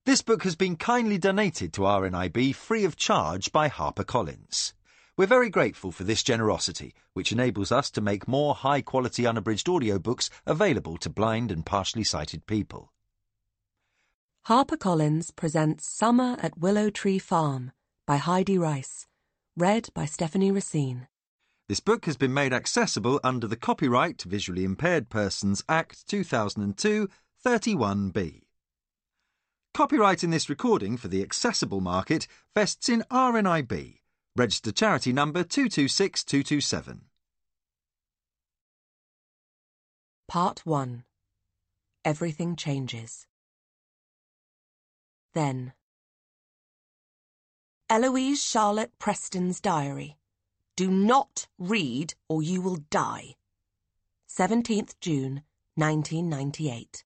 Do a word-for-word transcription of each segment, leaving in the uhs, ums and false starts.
This book has been kindly donated to R N I B free of charge by HarperCollins. We're very grateful for this generosity, which enables us to make more high-quality unabridged audiobooks available to blind and partially sighted people. HarperCollins presents Summer at Willow Tree Farm by Heidi Rice, read by Stephanie Racine. This book has been made accessible under the Copyright Visually Impaired Persons Act two thousand two, thirty-one B. Copyright in this recording for the accessible market vests in R N I B, registered charity number two two six two two seven. Part one. Everything Changes. Then. Eloise Charlotte Preston's diary. Do not read or you will die. seventeenth June, nineteen ninety-eight.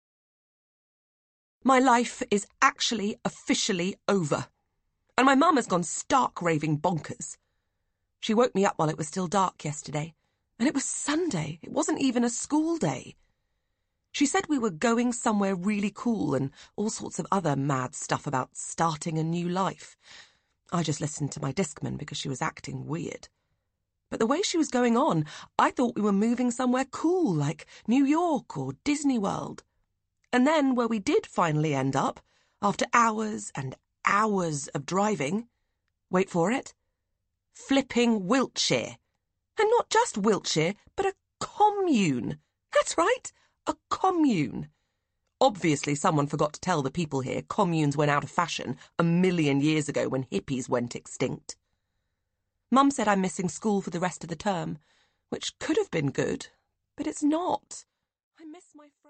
My life is actually officially over, and my mum has gone stark raving bonkers. She woke me up while it was still dark yesterday, and it was Sunday. It wasn't even a school day. She said we were going somewhere really cool and all sorts of other mad stuff about starting a new life. I just listened to my discman because she was acting weird. But the way she was going on, I thought we were moving somewhere cool like New York or Disney World. And then where we did finally end up, after hours and hours of driving, wait for it, flipping Wiltshire. And not just Wiltshire, but a commune. That's right, a commune. Obviously someone forgot to tell the people here communes went out of fashion a million years ago when hippies went extinct. Mum said I'm missing school for the rest of the term, which could have been good, but it's not. I miss my